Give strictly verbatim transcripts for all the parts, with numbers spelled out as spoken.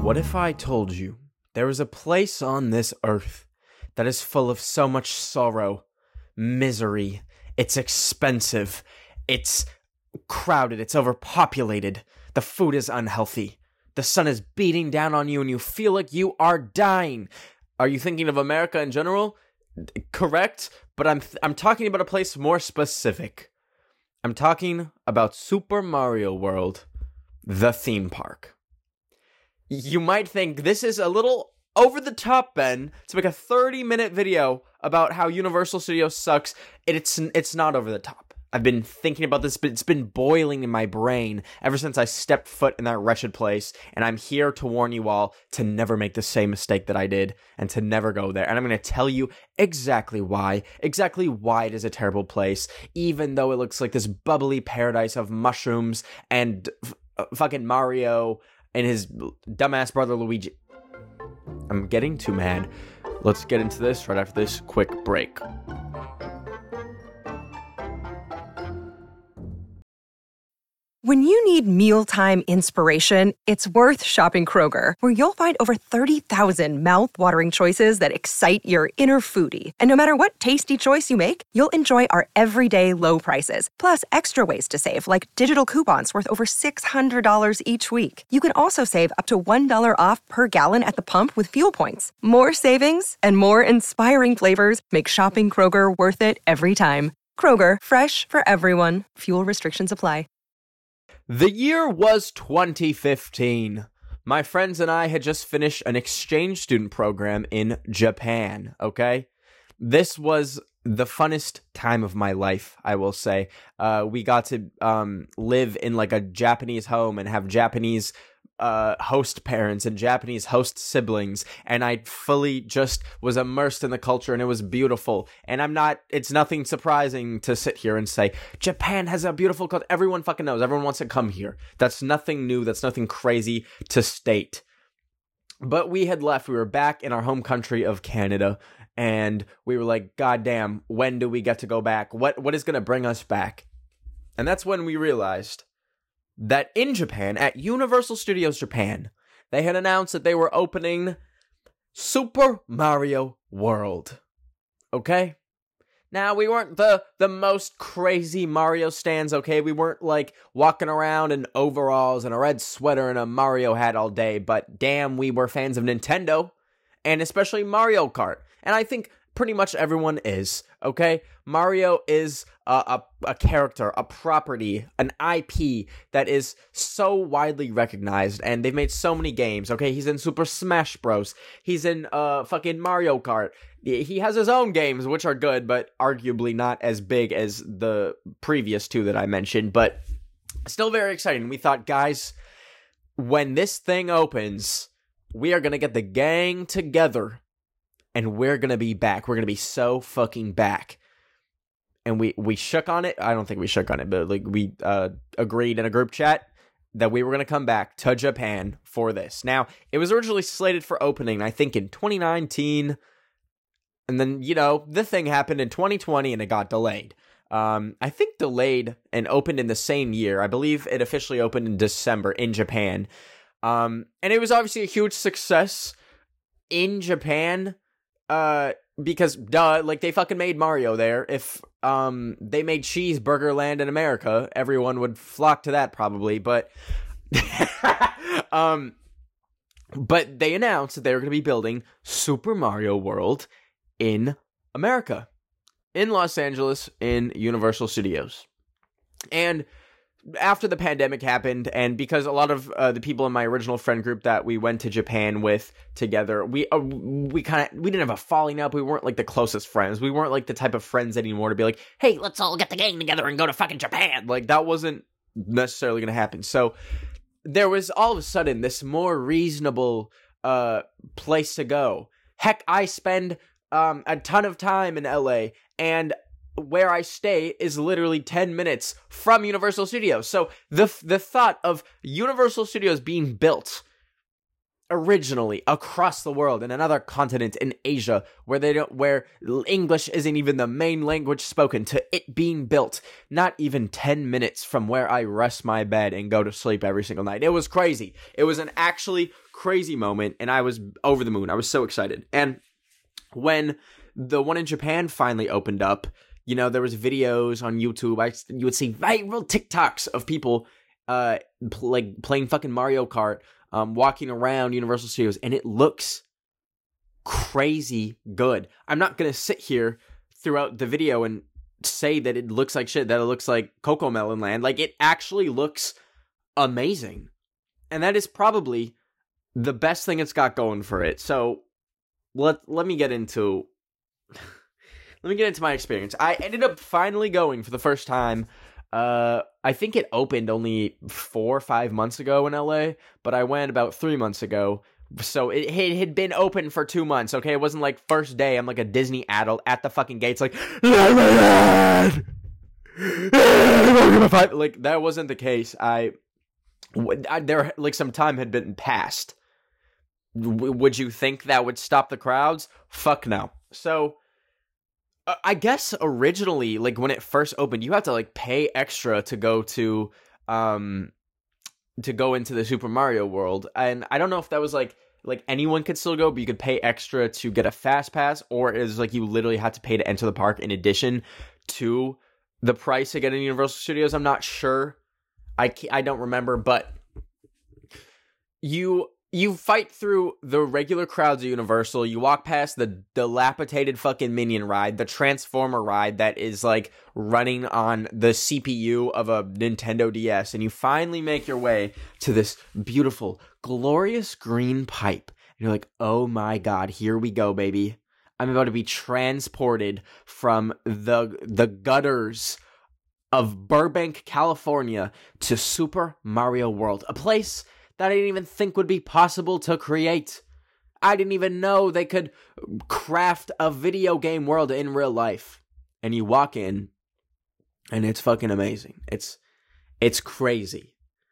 What if I told you there is a place on this earth that is full of so much sorrow, misery, it's expensive, it's crowded, it's overpopulated, the food is unhealthy, the sun is beating down on you and you feel like you are dying. Are you thinking of America in general? Correct, but I'm th- I'm talking about a place more specific. I'm talking about Super Mario World, the theme park. You might think this is a little over the top, Ben, to make a thirty-minute video about how Universal Studios sucks. It's it's not over the top. I've been thinking about this, but it's been boiling in my brain ever since I stepped foot in that wretched place, and I'm here to warn you all to never make the same mistake that I did, and to never go there. And I'm going to tell you exactly why, exactly why it is a terrible place, even though it looks like this bubbly paradise of mushrooms and f- fucking Mario and his dumbass brother Luigi. I'm getting too mad. Let's get into this right after this quick break. When you need mealtime inspiration, it's worth shopping Kroger, where you'll find over thirty thousand mouth-watering choices that excite your inner foodie. And no matter what tasty choice you make, you'll enjoy our everyday low prices, plus extra ways to save, like digital coupons worth over six hundred dollars each week. You can also save up to one dollar off per gallon at the pump with fuel points. More savings and more inspiring flavors make shopping Kroger worth it every time. Kroger, fresh for everyone. Fuel restrictions apply. The year was twenty fifteen. My friends and I had just finished an exchange student program in Japan, okay? This was the funnest time of my life, I will say. Uh, we got to um, live in like a Japanese home and have Japanese uh, host parents and Japanese host siblings, and I fully just was immersed in the culture, and it was beautiful. And I'm not, it's nothing surprising to sit here and say, Japan has a beautiful culture. Everyone fucking knows. Everyone wants to come here. That's nothing new. That's nothing crazy to state. But we had left. We were back in our home country of Canada, and we were like, God damn, when do we get to go back? What What is going to bring us back? And that's when we realized that in Japan, at Universal Studios Japan, they had announced that they were opening Super Mario World. Okay? Now, we weren't the, the most crazy Mario stands, okay? We weren't, like, walking around in overalls and a red sweater and a Mario hat all day, but damn, we were fans of Nintendo, and especially Mario Kart. And I think pretty much everyone is, okay? Mario is a, a, a character, a property, an I P that is so widely recognized, and they've made so many games, okay? He's in Super Smash Bros. He's in uh fucking Mario Kart. He has his own games, which are good, but arguably not as big as the previous two that I mentioned, but still very exciting. We thought, guys, when this thing opens, we are gonna get the gang together, and we're gonna be back. We're gonna be so fucking back. And we, we shook on it. I don't think we shook on it, but like we uh, agreed in a group chat that we were going to come back to Japan for this. Now, it was originally slated for opening, I think, in twenty nineteen. And then, you know, the thing happened in twenty twenty and it got delayed. Um, I think delayed and opened in the same year. I believe it officially opened in December in Japan. Um, and it was obviously a huge success in Japan. Uh, because, duh, like, they fucking made Mario there. If, um, they made Cheeseburger Land in America, everyone would flock to that, probably, but, um, but they announced that they were going to be building Super Mario World in America, in Los Angeles, in Universal Studios. And after the pandemic happened, and because a lot of uh, the people in my original friend group that we went to Japan with together, we uh, we kind of we didn't have a falling up. We weren't like the closest friends. We weren't like the type of friends anymore to be like, hey, let's all get the gang together and go to fucking Japan. Like, that wasn't necessarily going to happen. So there was all of a sudden this more reasonable uh place to go. Heck, I spend um a ton of time in L A, and where I stay is literally ten minutes from Universal Studios. So the the thought of Universal Studios being built originally across the world in another continent in Asia where they don't where English isn't even the main language spoken, to it being built not even ten minutes from where I rest my bed and go to sleep every single night. It was crazy. It was an actually crazy moment, and I was over the moon. I was so excited. And when the one in Japan finally opened up, you know, there was videos on YouTube. I you would see viral TikToks of people uh pl- like playing fucking Mario Kart, Um, walking around Universal Studios, and it looks crazy good. I'm not going to sit here throughout the video and say that it looks like shit, that it looks like Cocomelon Land. Like, it actually looks amazing. And that is probably the best thing it's got going for it. So, let, let me get into... let me get into my experience. I ended up finally going for the first time. Uh, I think it opened only four or five months ago in L A, but I went about three months ago. So it, it had been open for two months, okay? It wasn't like first day, I'm like a Disney adult at the fucking gates like, like, that wasn't the case. I, I there, like, some time had been passed. W- would you think that would stop the crowds? Fuck no. So... I guess originally, like, when it first opened, you had to, like, pay extra to go to, um, to go into the Super Mario World. And I don't know if that was, like, like, anyone could still go, but you could pay extra to get a fast pass, or it was, like, you literally had to pay to enter the park in addition to the price to get in Universal Studios. I'm not sure. I, can't, I don't remember, but you... You fight through the regular crowds of Universal, you walk past the dilapidated fucking Minion ride, the Transformer ride that is, like, running on the C P U of a Nintendo D S, and you finally make your way to this beautiful, glorious green pipe. And you're like, oh my god, here we go, baby. I'm about to be transported from the the gutters of Burbank, California to Super Mario World, a place that I didn't even think would be possible to create. I didn't even know they could craft a video game world in real life. And you walk in, and it's fucking amazing. It's it's crazy.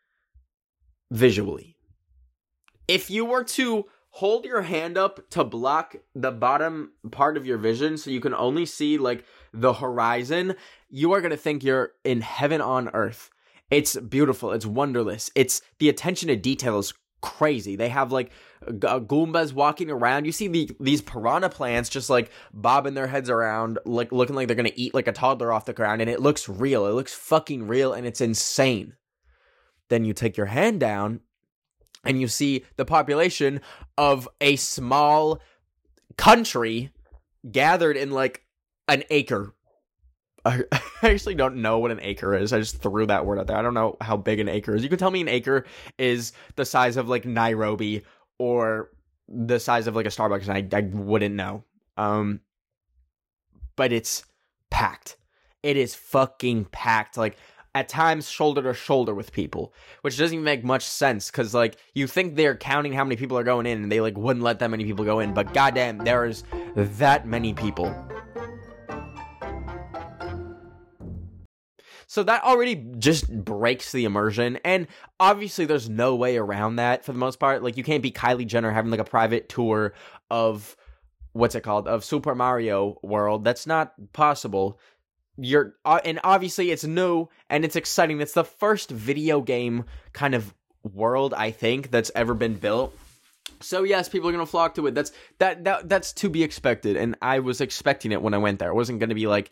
Visually. If you were to hold your hand up to block the bottom part of your vision so you can only see, like, the horizon, you are going to think you're in heaven on earth. It's beautiful. It's wonderless. It's the attention to detail is crazy. They have like g- Goombas walking around. You see the, these piranha plants just like bobbing their heads around, like looking like they're going to eat like a toddler off the ground. And it looks real. It looks fucking real. And it's insane. Then you take your hand down and you see the population of a small country gathered in like an acre. I actually don't know what an acre is. I just threw that word out there. I don't know how big an acre is. You can tell me an acre is the size of like Nairobi or the size of like a Starbucks, and I, I wouldn't know. Um, but it's packed. It is fucking packed. Like at times shoulder to shoulder with people, which doesn't even make much sense because like you think they're counting how many people are going in and they like wouldn't let that many people go in, but goddamn, there is that many people. So that already just breaks the immersion, and obviously there's no way around that for the most part. Like, you can't be Kylie Jenner having, like, a private tour of, what's it called, of Super Mario World. That's not possible. You're, uh, and obviously it's new, and it's exciting. It's the first video game kind of world, I think, that's ever been built. So yes, people are going to flock to it. That's, that, that, that's to be expected, and I was expecting it when I went there. It wasn't going to be like,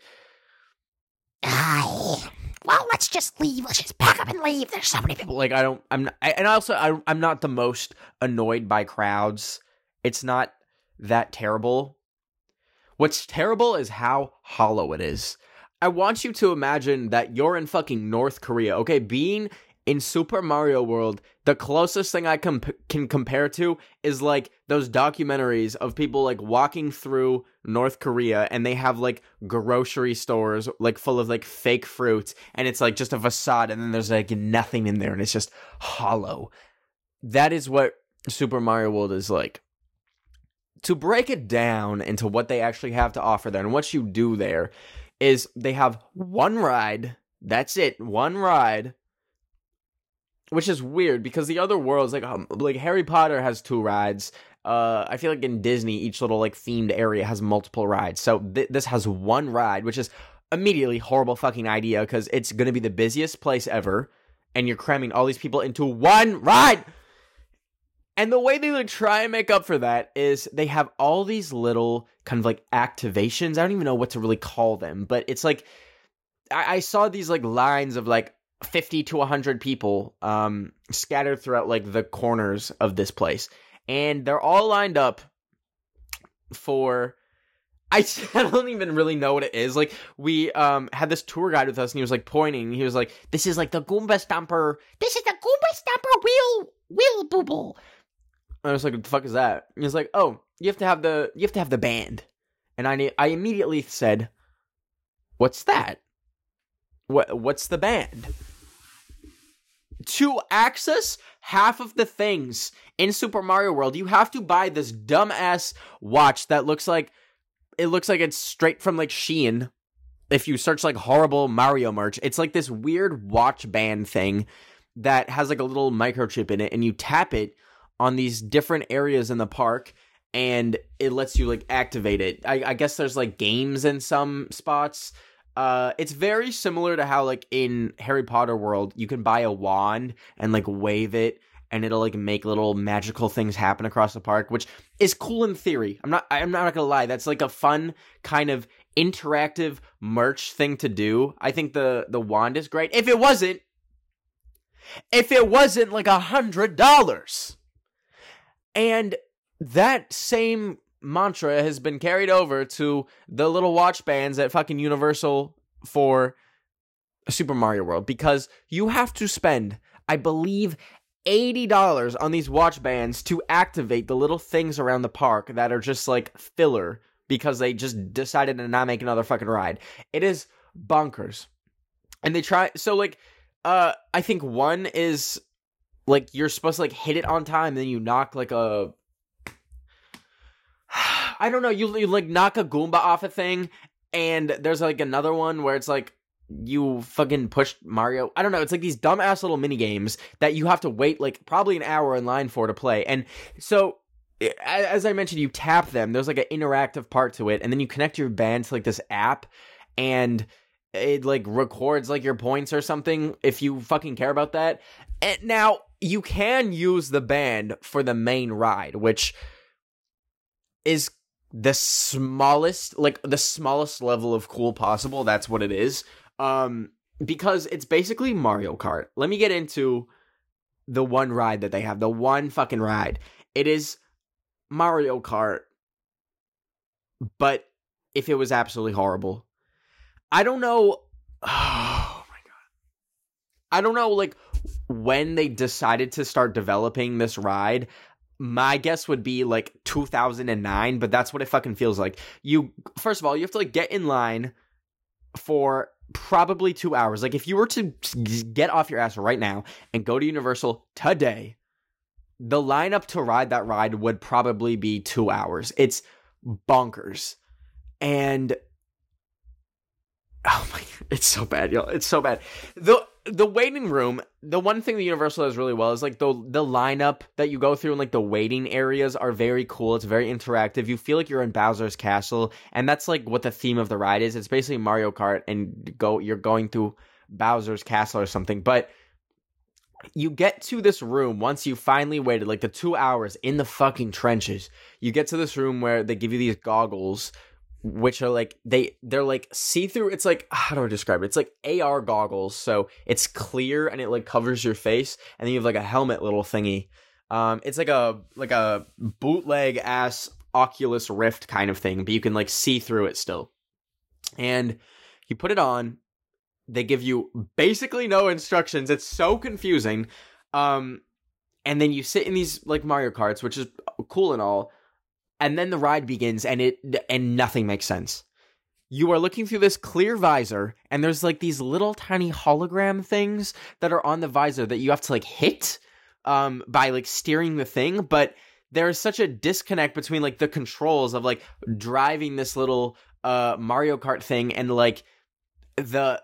ah, well, let's just leave. Let's just pack up and leave. There's so many people. like, I don't, I'm not, I, and also, I, I'm not the most annoyed by crowds. It's not that terrible. What's terrible is how hollow it is. I want you to imagine that you're in fucking North Korea, okay? Being in Super Mario World, the closest thing I comp- can compare to is like those documentaries of people like walking through North Korea and they have like grocery stores like full of like fake fruit and it's like just a facade and then there's like nothing in there and it's just hollow. That is what Super Mario World is like. To break it down into what they actually have to offer there and what you do there is they have one ride. That's it. One ride. which is weird because the other worlds, like um, like Harry Potter has two rides. Uh, I feel like in Disney, each little like themed area has multiple rides. So th- this has one ride, which is immediately horrible fucking idea because it's going to be the busiest place ever, and you're cramming all these people into one ride. And the way they like try and make up for that is they have all these little kind of like activations. I don't even know what to really call them, but it's like I, I saw these like lines of like fifty to one hundred people um, scattered throughout like the corners of this place. And they're all lined up for, I, I don't even really know what it is. Like, we um had this tour guide with us, and he was, like, pointing. He was like, this is, like, the Goomba Stomper. This is the Goomba Stomper wheel, wheel booble. And I was like, what the fuck is that? And he was like, oh, you have to have the, you have to have the band. And I I immediately said, what's that? What What's the band? To access half of the things in Super Mario World, you have to buy this dumbass watch that looks like, it looks like it's straight from like Shein. If you search like horrible Mario merch, it's like this weird watch band thing that has like a little microchip in it, and you tap it on these different areas in the park, and it lets you like activate it. I, I guess there's like games in some spots. Uh, it's very similar to how like in Harry Potter World, you can buy a wand and like wave it, and it'll like make little magical things happen across the park, which is cool in theory. I'm not, I'm not gonna lie. That's like a fun kind of interactive merch thing to do. I think the, the wand is great. If it wasn't, if it wasn't like a hundred dollars. And that same mantra has been carried over to the little watch bands at fucking Universal for Super Mario World, because you have to spend, I believe, eighty dollars on these watch bands to activate the little things around the park that are just like filler because they just decided to not make another fucking ride. It is bonkers. And they try, so like, uh, I think one is like you're supposed to like hit it on time, then you knock like a, I don't know, you, you like knock a Goomba off a thing, and there's like another one where it's like you fucking push Mario. I don't know, it's like these dumbass little mini games that you have to wait like probably an hour in line for to play. And so, as I mentioned, you tap them, there's like an interactive part to it, and then you connect your band to like this app, and it like records like your points or something if you fucking care about that. And now you can use the band for the main ride, which is the smallest, like the smallest level of cool possible. That's what it is. Um, because it's basically Mario Kart. Let me get into the one ride that they have, the one fucking ride. It is Mario Kart, but if it was absolutely horrible. I don't know. Oh my god. I don't know, like, when they decided to start developing this ride. My guess would be like two thousand nine, but that's what it fucking feels like. You, first of all, you have to like get in line for probably two hours. Like, if you were to get off your ass right now and go to Universal today, the lineup to ride that ride would probably be two hours. It's bonkers. And oh my god, it's so bad, y'all. It's so bad. The the waiting room, the one thing that Universal does really well is like the the lineup that you go through and like the waiting areas are very cool. It's very interactive. You feel like you're in Bowser's Castle, and that's like what the theme of the ride is. It's basically Mario Kart, and go you're going through Bowser's Castle or something. But you get to this room once you finally waited like the two hours in the fucking trenches. You get to this room where they give you these goggles, which are like, they, they're like see-through. It's like, how do I describe it? It's like A R goggles. So it's clear and it like covers your face. And then you have like a helmet little thingy. Um, it's like a, like a bootleg ass Oculus Rift kind of thing, but you can like see through it still. And you put it on. They give you basically no instructions. It's so confusing. Um, and then you sit in these like Mario Karts, which is cool and all. And then the ride begins, and it and nothing makes sense. You are looking through this clear visor, and there's like these little tiny hologram things that are on the visor that you have to like hit um, by like steering the thing. But there is such a disconnect between like the controls of like driving this little uh, Mario Kart thing and like the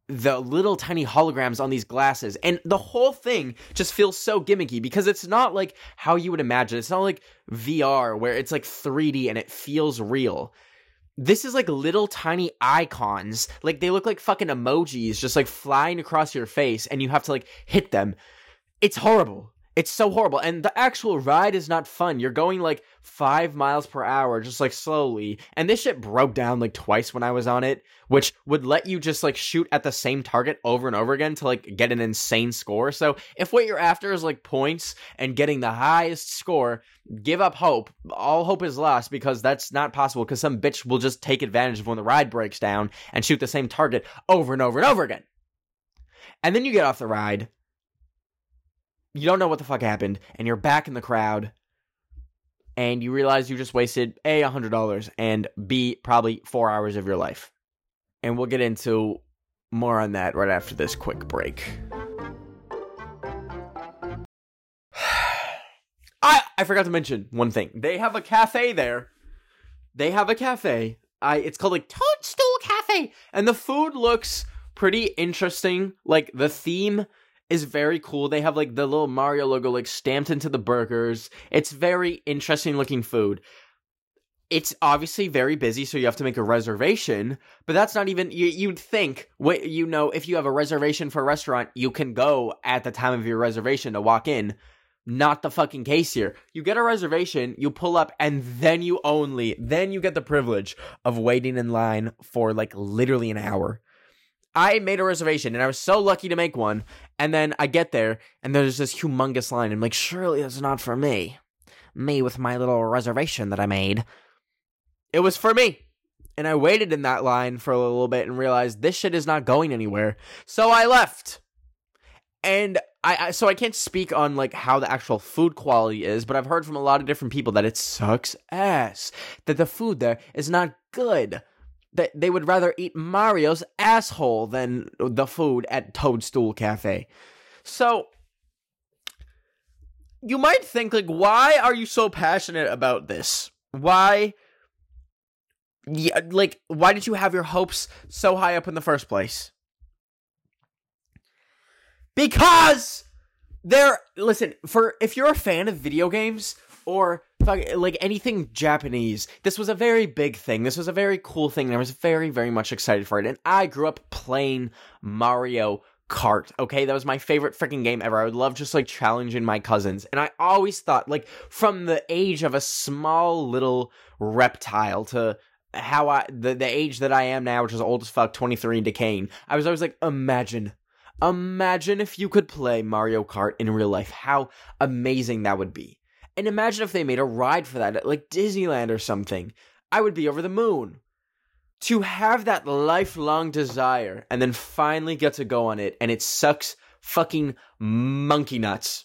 the little tiny holograms on these glasses. And the whole thing just feels so gimmicky because it's not like how you would imagine. It's not like V R where it's like three D and it feels real. This is like little tiny icons. Like they look like fucking emojis just like flying across your face and you have to like hit them. It's horrible. It's so horrible. And the actual ride is not fun. You're going like five miles per hour, just like slowly. And this shit broke down like twice when I was on it, which would let you just like shoot at the same target over and over again to like get an insane score. So if what you're after is like points and getting the highest score, give up hope. All hope is lost because that's not possible because some bitch will just take advantage of when the ride breaks down and shoot the same target over and over and over again. And then you get off the ride. You don't know what the fuck happened, and you're back in the crowd, and you realize you just wasted A, one hundred dollars, and B, probably four hours of your life. And we'll get into more on that right after this quick break. I I forgot to mention one thing. They have a cafe there. They have a cafe. I It's called, like, Toadstool Cafe, and the food looks pretty interesting. Like, the theme is very cool. They have like the little Mario logo like stamped into the burgers. It's very interesting looking food. It's obviously very busy, so you have to make a reservation, but that's not even, you, you'd think, what you know, if you have a reservation for a restaurant, you can go at the time of your reservation to walk in. Not the fucking case here. You get a reservation, you pull up, and then you only, then you get the privilege of waiting in line for like literally an hour. I made a reservation, and I was so lucky to make one, and then I get there, and there's this humongous line, and I'm like, surely that's not for me. Me with my little reservation that I made. It was for me. And I waited in that line for a little bit and realized this shit is not going anywhere. So I left. And I, I so I can't speak on like how the actual food quality is, but I've heard from a lot of different people that it sucks ass. That the food there is not good. That they would rather eat Mario's asshole than the food at Toadstool Cafe. So, you might think, like, why are you so passionate about this? Why, yeah, like, why did you have your hopes so high up in the first place? Because there, listen, for, if you're a fan of video games, or like anything Japanese, this was a very big thing. This was a very cool thing, and I was very, very much excited for it. And I grew up playing Mario Kart, okay? That was my favorite freaking game ever. I would love just, like, challenging my cousins. And I always thought, like, from the age of a small little reptile to how I, the, the age that I am now, which is old as fuck, twenty-three and decaying, I was always like, imagine, imagine if you could play Mario Kart in real life. How amazing that would be. And imagine if they made a ride for that at like Disneyland or something. I would be over the moon. To have that lifelong desire and then finally get to go on it and it sucks fucking monkey nuts.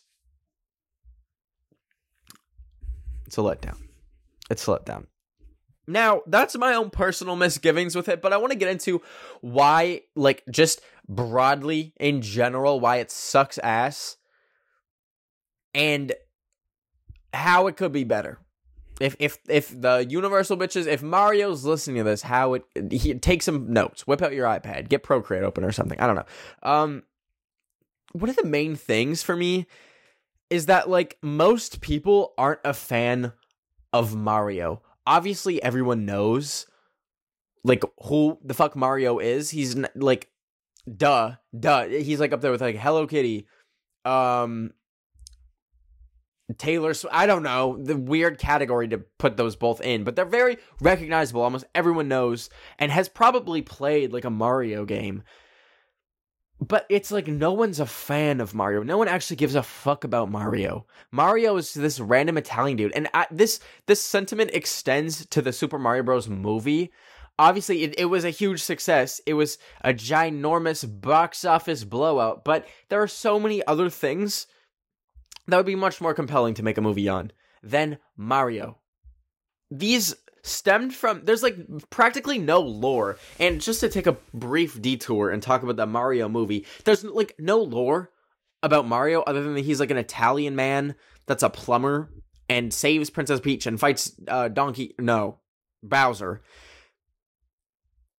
It's a letdown. It's a letdown. Now, that's my own personal misgivings with it, but I want to get into why, like, just broadly in general, why it sucks ass. And how it could be better. If if if the Universal bitches, if Mario's listening to this, how it, he take some notes, whip out your iPad, get Procreate open or something. I don't know. Um, one of the main things for me is that like most people aren't a fan of Mario. Obviously, everyone knows like who the fuck Mario is. He's n- like, duh, duh. He's like up there with like Hello Kitty, um. Taylor Swift, I don't know, the weird category to put those both in, but they're very recognizable. Almost everyone knows and has probably played like a Mario game. But it's like no one's a fan of Mario. No one actually gives a fuck about Mario. Mario is this random Italian dude. And I, this this sentiment extends to the Super Mario Bros. Movie. Obviously, it, it was a huge success. It was a ginormous box office blowout. But there are so many other things that would be much more compelling to make a movie on than Mario. These stemmed from, there's like practically no lore. And just to take a brief detour and talk about the Mario movie, there's like no lore about Mario other than that he's like an Italian man that's a plumber and saves Princess Peach and fights uh, Donkey, no, Bowser.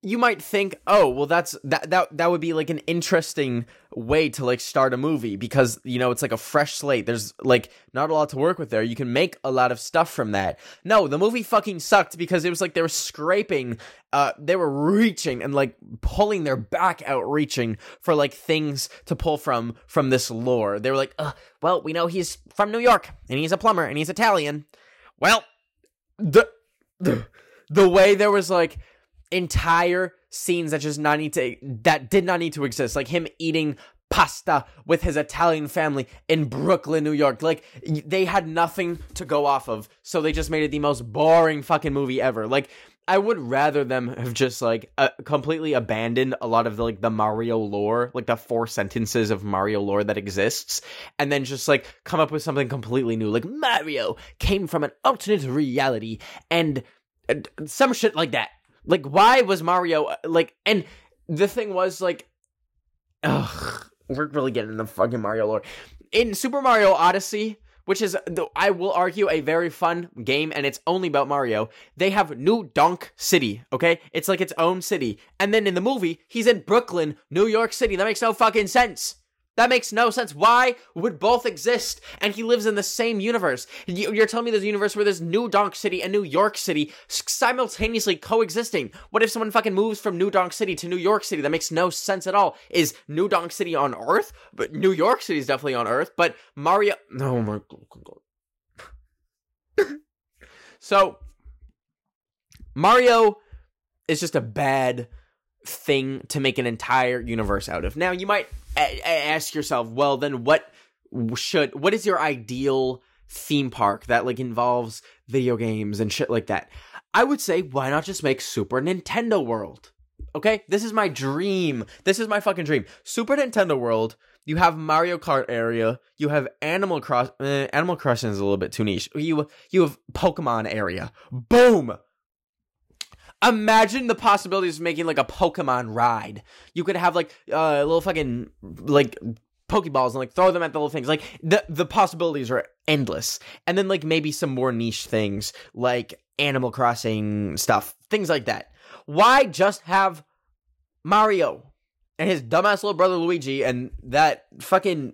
you might think, oh, well, that's that that that would be like an interesting way to like start a movie because, you know, it's like a fresh slate. There's like not a lot to work with there. You can make a lot of stuff from that. No, the movie fucking sucked because it was like they were scraping, uh, they were reaching and like pulling their back out, reaching for like things to pull from from this lore. They were like, uh, well, we know he's from New York and he's a plumber and he's Italian. Well, the the, the way there was like entire scenes that just not need to that did not need to exist, like him eating pasta with his Italian family in Brooklyn, New York. Like they had nothing to go off of, so they just made it the most boring fucking movie ever. Like I would rather them have just like uh, completely abandoned a lot of the, like the Mario lore, like the four sentences of Mario lore that exists, and then just like come up with something completely new, like Mario came from an alternate reality and uh, some shit like that. Like, why was Mario, like, and the thing was, like, ugh, we're really getting into fucking Mario lore. In Super Mario Odyssey, which is, I will argue, a very fun game, and it's only about Mario, they have New Donk City, okay? It's like its own city. And then in the movie, he's in Brooklyn, New York City. That makes no fucking sense. That makes no sense. Why would both exist? And he lives in the same universe. You're telling me there's a universe where there's New Donk City and New York City simultaneously coexisting. What if someone fucking moves from New Donk City to New York City? That makes no sense at all. Is New Donk City on Earth? But New York City is definitely on Earth. But Mario... Oh my God. So, Mario is just a bad thing to make an entire universe out of. Now, you might a- ask yourself, well, then what should, what is your ideal theme park that, like, involves video games and shit like that? I would say, why not just make Super Nintendo World? Okay? This is my dream. This is my fucking dream. Super Nintendo World, you have Mario Kart area, you have Animal Cross, eh, Animal Crossing is a little bit too niche. You, you have Pokemon area. Boom! Imagine the possibilities of making, like, a Pokemon ride. You could have, like, uh, little fucking, like, Pokeballs and, like, throw them at the little things. Like, the, the possibilities are endless. And then, like, maybe some more niche things, like Animal Crossing stuff. Things like that. Why just have Mario and his dumbass little brother Luigi and that fucking...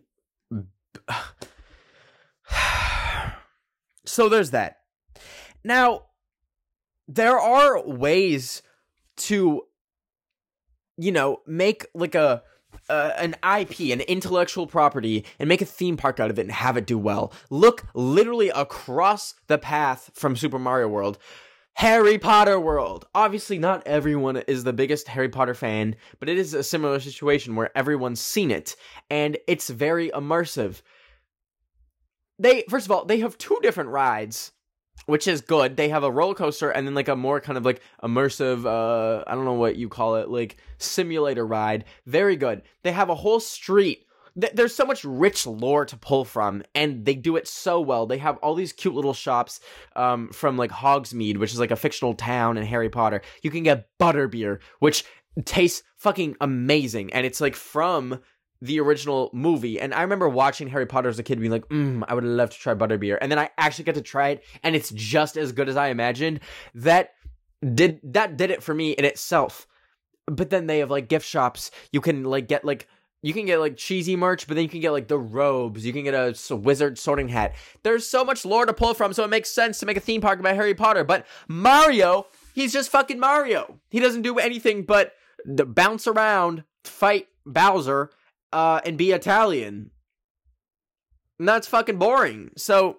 So there's that. Now... there are ways to, you know, make like a uh, an I P, an intellectual property, and make a theme park out of it and have it do well. Look literally across the path from Super Mario World. Harry Potter World. Obviously, not everyone is the biggest Harry Potter fan, but it is a similar situation where everyone's seen it, and it's very immersive. They, first of all, they have two different rides, which is good. They have a roller coaster and then like a more kind of like immersive, uh, I don't know what you call it, like simulator ride. Very good. They have a whole street. Th- there's so much rich lore to pull from, and they do it so well. They have all these cute little shops um, from like Hogsmeade, which is like a fictional town in Harry Potter. You can get butterbeer, which tastes fucking amazing, and it's like from the original movie. And I remember watching Harry Potter as a kid being like, mm, I would love to try butterbeer. And then I actually got to try it, and it's just as good as I imagined. That did that did it for me in itself. But then they have like gift shops. You can like get like you can get like cheesy merch, but then you can get like the robes. You can get a, a wizard sorting hat. There's so much lore to pull from, so it makes sense to make a theme park about Harry Potter. But Mario, he's just fucking Mario. He doesn't do anything but bounce around, fight Bowser, Uh, and be Italian. And that's fucking boring. So,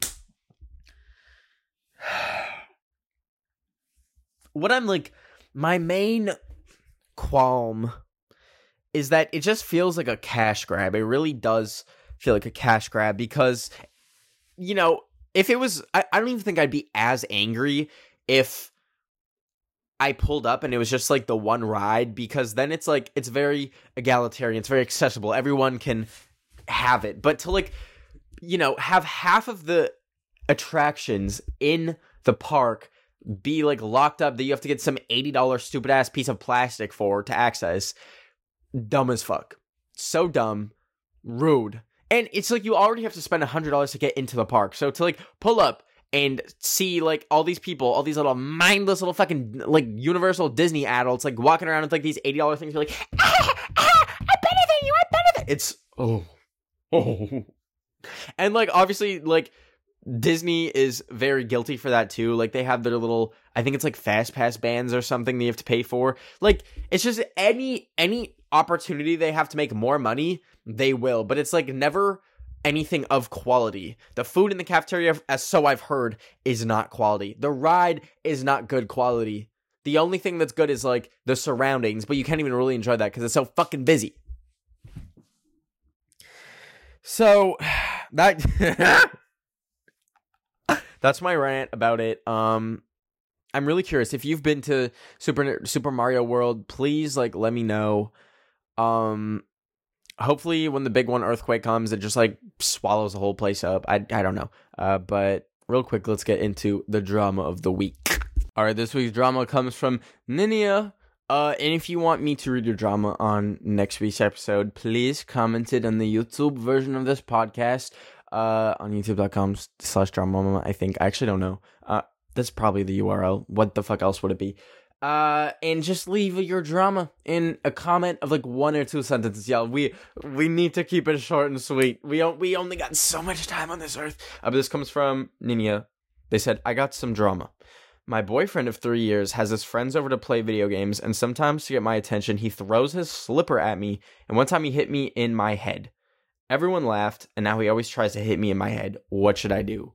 what I'm like, my main qualm is that it just feels like a cash grab. It really does feel like a cash grab because, you know, if it was, I, I don't even think I'd be as angry if I pulled up and it was just like the one ride, because then it's like, it's very egalitarian, it's very accessible, everyone can have it. But to like, you know, have half of the attractions in the park be like locked up that you have to get some eighty dollars stupid ass piece of plastic for to access, dumb as fuck. So dumb, rude. And it's like you already have to spend one hundred dollars to get into the park. So to like pull up and see like all these people, all these little mindless little fucking like Universal Disney adults like walking around with like these eighty dollars things. You're like, ah, ah, I'm better than you. I'm better than. It's oh, oh, and like obviously like Disney is very guilty for that too. Like they have their little, I think it's like fast pass bands or something that you have to pay for. Like it's just any any opportunity they have to make more money, they will. But it's like never anything of quality. The food in the cafeteria, as so I've heard, is not quality. The ride is not good quality. The only thing that's good is like the surroundings, but you can't even really enjoy that because it's so fucking busy. So that that's my rant about it. Um, I'm really curious if you've been to Super Super Mario World. Please, like, let me know. Um, hopefully, when the big one earthquake comes, it just like swallows the whole place up. I I don't know. Uh, but real quick, let's get into the drama of the week. All right, this week's drama comes from Ninia. Uh, and if you want me to read your drama on next week's episode, please comment it on the YouTube version of this podcast. Uh, on youtube.com slash drama, I think. I actually don't know. Uh, that's probably the U R L. What the fuck else would it be? Uh, and just leave your drama in a comment of like one or two sentences. Yeah, we we need to keep it short and sweet. We don't, we only got so much time on this earth. Uh, but this comes from Ninia. They said, I got some drama. My boyfriend of three years has his friends over to play video games, and sometimes to get my attention, he throws his slipper at me, and one time he hit me in my head. Everyone laughed, and now he always tries to hit me in my head. What should I do?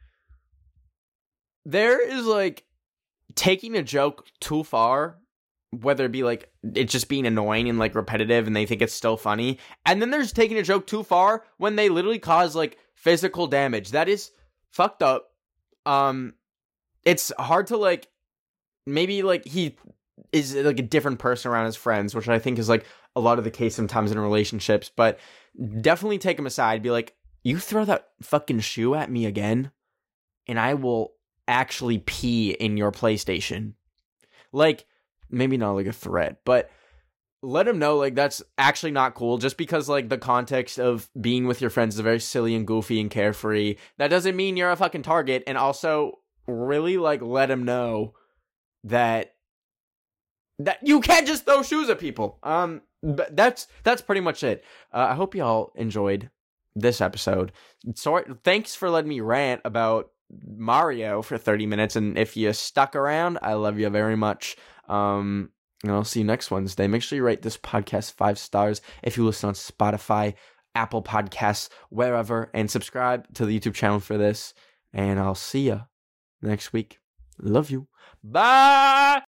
There is, like, taking a joke too far, whether it be, like, it just being annoying and, like, repetitive, and they think it's still funny. And then there's taking a joke too far when they literally cause, like, physical damage. That is fucked up. Um, it's hard to, like, maybe, like, he is, like, a different person around his friends, which I think is, like, a lot of the case sometimes in relationships, but definitely take him aside, be like, you throw that fucking shoe at me again, and I will actually pee in your PlayStation. Like, maybe not like a threat, but let him know, like, that's actually not cool, just because, like, the context of being with your friends is very silly and goofy and carefree. That doesn't mean you're a fucking target, and also really, like, let him know that that you can't just throw shoes at people. Um, but that's that's pretty much it. Uh, I hope y'all enjoyed this episode. So thanks for letting me rant about Mario for thirty minutes, and if you stuck around, I love you very much. Um, and I'll see you next Wednesday. Make sure you rate this podcast five stars if you listen on Spotify, Apple Podcasts, wherever, and subscribe to the YouTube channel for this. And I'll see ya next week. Love you. Bye.